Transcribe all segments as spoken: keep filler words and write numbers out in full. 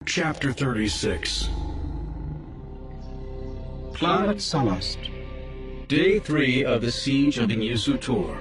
Chapter thirty-six. Planet Sullust. Day three of the Siege of Inyusu Tor.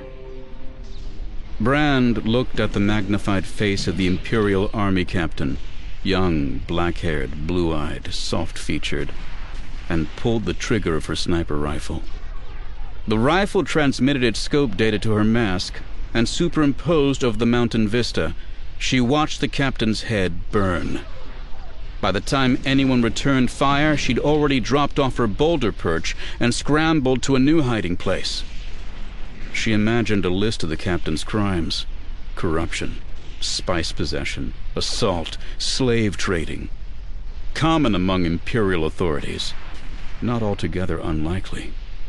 Brand looked at the magnified face of the Imperial Army captain, young, black-haired, blue-eyed, soft-featured, and pulled the trigger of her sniper rifle. The rifle transmitted its scope data to her mask, and superimposed over the mountain vista, she watched the captain's head burn. By the time anyone returned fire, she'd already dropped off her boulder perch and scrambled to a new hiding place. She imagined a list of the captain's crimes: corruption, spice possession, assault, slave trading. Common among Imperial authorities, not altogether unlikely.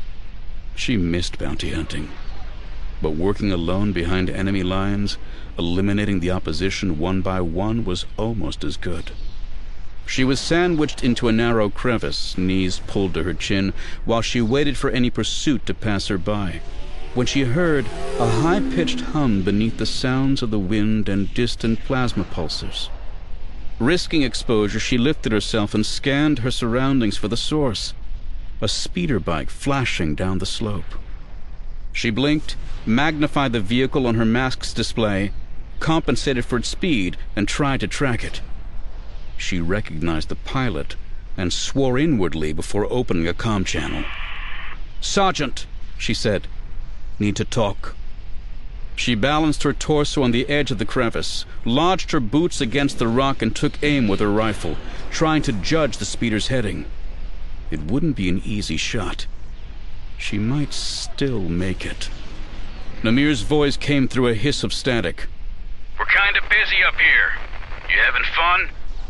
She missed bounty hunting, but working alone behind enemy lines, eliminating the opposition one by one, was almost as good. She was sandwiched into a narrow crevice, knees pulled to her chin, while she waited for any pursuit to pass her by, when she heard a high-pitched hum beneath the sounds of the wind and distant plasma pulsars. Risking exposure, she lifted herself and scanned her surroundings for the source: a speeder bike flashing down the slope. She blinked, magnified the vehicle on her mask's display, compensated for its speed, and tried to track it. She recognized the pilot and swore inwardly before opening a comm channel. "Sergeant," she said. "Need to talk." She balanced her torso on the edge of the crevice, lodged her boots against the rock, and took aim with her rifle, trying to judge the speeder's heading. It wouldn't be an easy shot. She might still make it. Namir's voice came through a hiss of static. "We're kinda busy up here. You having fun?"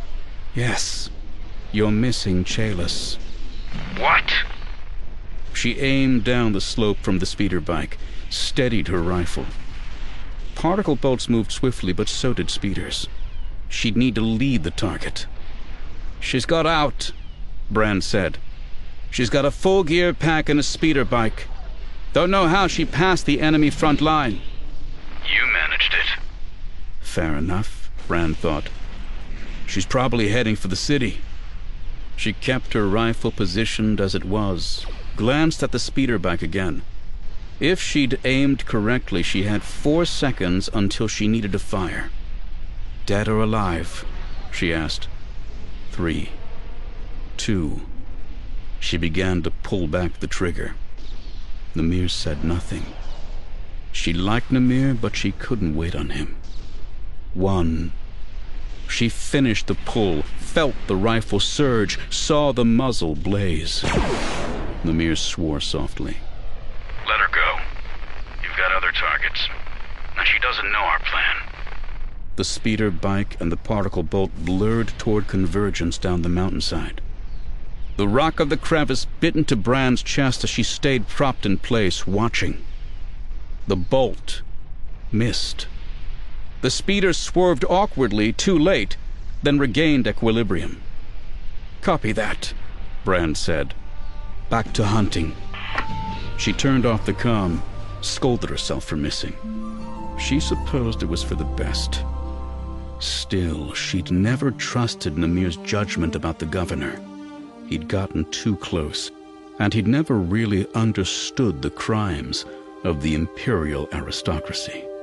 "Yes. You're missing Chaylis." "What?" She aimed down the slope from the speeder bike, steadied her rifle. Particle bolts moved swiftly, but so did speeders. She'd need to lead the target. "She's got out," Brand said. "She's got a full gear pack and a speeder bike. Don't know how she passed the enemy front line." "You managed it." Fair enough, Brand thought. She's probably heading for the city. She kept her rifle positioned as it was, glanced at the speeder bike again. If she'd aimed correctly, she had four seconds until she needed to fire. "Dead or alive?" she asked. Three. Two. She began to pull back the trigger. Namir said nothing. She liked Namir, but she couldn't wait on him. One. She finished the pull, felt the rifle surge, saw the muzzle blaze. Namir swore softly. "Let her go. You've got other targets. And she doesn't know our plan." The speeder bike and the particle bolt blurred toward convergence down the mountainside. The rock of the crevice bit into Brand's chest as she stayed propped in place, watching. The bolt missed. The speeder swerved awkwardly, too late, then regained equilibrium. "Copy that," Brand said. "Back to hunting." She turned off the comm, scolded herself for missing. She supposed it was for the best. Still, she'd never trusted Namir's judgment about the governor. He'd gotten too close, and he'd never really understood the crimes of the imperial aristocracy.